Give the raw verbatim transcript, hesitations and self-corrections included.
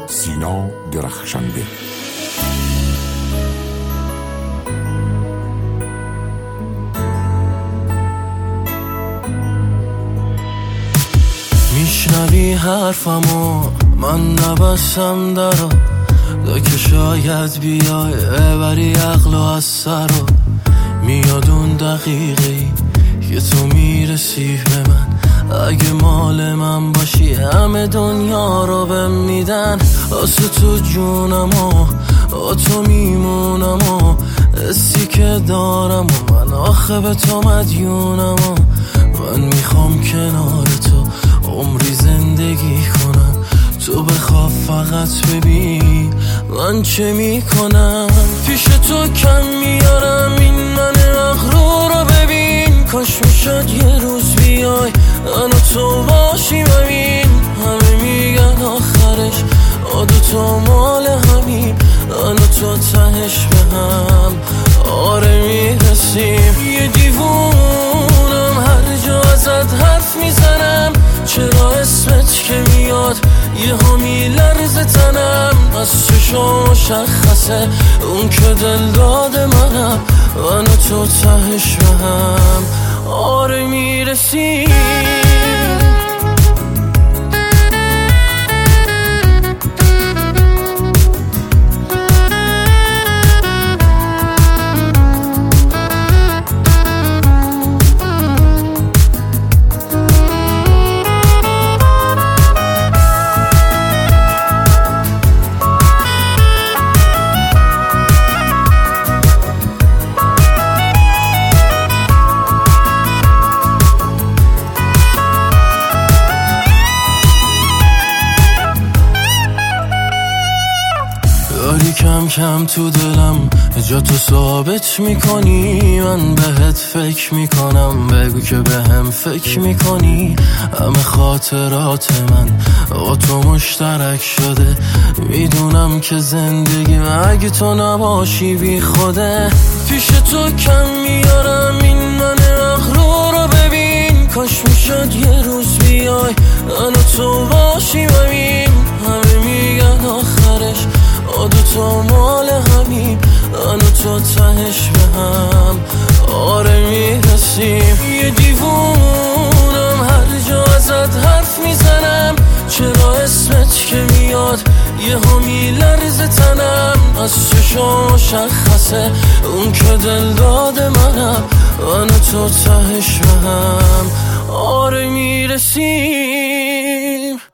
سینا درخشنده. میشنوی حرفمو من نبستم درو، دا که شاید بیای ببری عقل و از سرو. میاد اون دقیقه‌ای که تو میرسی به من، اگه مال من باشی همه دنیا رو بهم میدن. واسه تو جونم و با تو میمونم و حسی که دارم و من آخه به تو مدیونم و من میخوام کنار تو عمری زندگی کنم. تو بخواه فقط ببین من چه میکنم. پیش تو کم میارم این من مغرور رو ببین. کاش میشد یه روز بیای من و تو باشیم همین. همه میگن آخرش آدو تو مال همین. من و تو تهش به هم آره میرسیم. یه دیوونم هر جا ازت حرف میزنم، چرا اسمت که میاد یه ها میلرزه تنم. از چشم مشخصه اون که دل داده منم. من و تو تهش به هم آره میرسیم. داری کم کم تو دلم جا تو ثابت میکنی. من بهت فکر میکنم، بگو که به هم فکر میکنی. همه خاطرات من با تو مشترک شده. میدونم که زندگی اگه تو نباشی بی خوده. پیش تو کم میارم این من مغرور رو ببین. کاش میشد یه روز بیای من و تو باشیم همین. همه میگن آخرش آدو تو مال همین. من و تو تهش به هم آره میرسیم. یه دیوونم هر جا ازت حرف میزنم، چرا اسمت که میاد یه ها میلرزه تنم. از چشم مشخصه اون که دل داده منم. من و تو تهش به هم آره میرسیم.